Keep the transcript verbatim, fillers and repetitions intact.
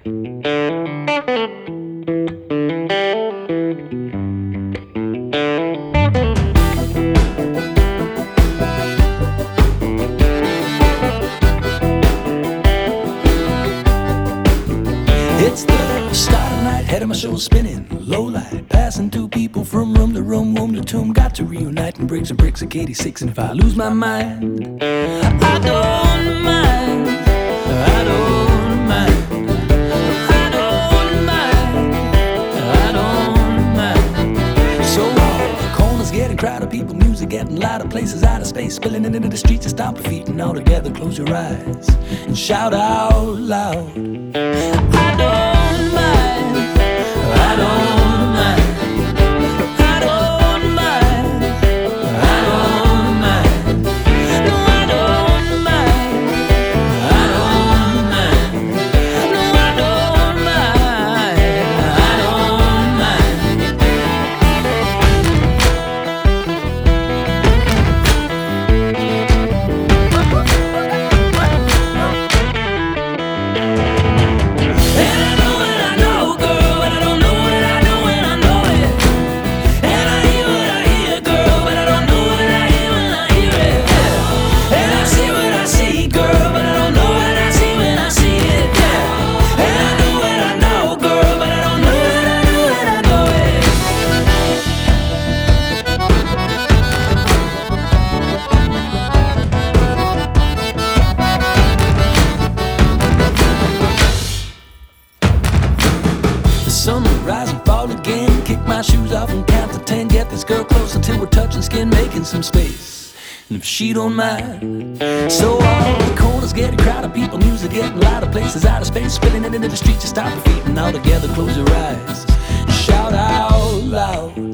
It's the start of the night, head of my show spinning, low light, passing through people from room to room, womb to tomb. Got to reunite and break some bricks at eighty-six, and if I lose my mind, I don't mind, I don't mind, I don't mind, I don't mind. So all the corners getting crowded, people, music getting louder, places out of space, spilling into the streets and stomp your feet, and all together close your eyes and shout out loud. I don't mind, I don't mind, I don't mind, I don't mind, no, I don't mind, I don't mind, no, I don't mind, I don't mind. And I know what I know, girl, but I don't know what I know when I know it. And I hear what I hear, girl, but I don't know what I hear when I hear it. And I see what I see, girl, but I don't know what I see when I see it. And I know what I know, girl, but I don't know what I know when I know it. The sun will rise and fall again. Kick my shoes off and count to ten. Get this girl close until we're touching skin, making some space. And if she don't mind, so all the corners getting crowded, people, music getting louder, places out of space, spilling it into the streets. You stop your feet and all together close your eyes. Shout out loud.